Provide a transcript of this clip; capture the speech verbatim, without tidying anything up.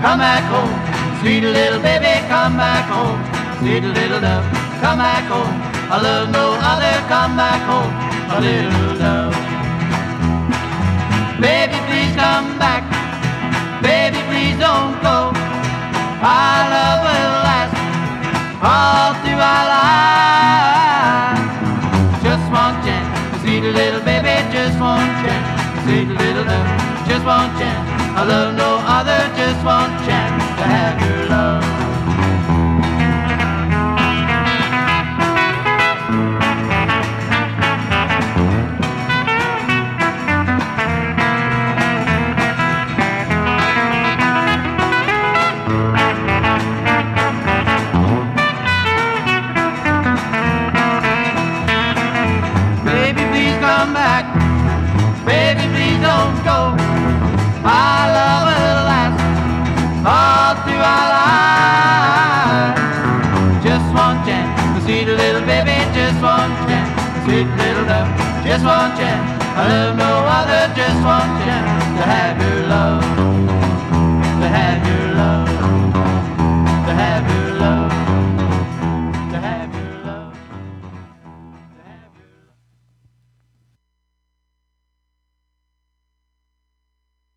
come back home. Sweet little baby, come back home. Sweet little dove, come back home. I love no other, come back home, my little dove. Baby, please come back. Baby, please don't go. Our love will last all through our lives. Just one chance, sweet little baby, just one chance. Sweet little dove, just one chance. I love no other, just one chance to have your love. Baby, please come back. Baby, please don't go. Our love will last all through our lives. Just one chance, sweet little baby, just one chance. Sweet little dove, just one chance. I love no other, just one chance to have your love, to have your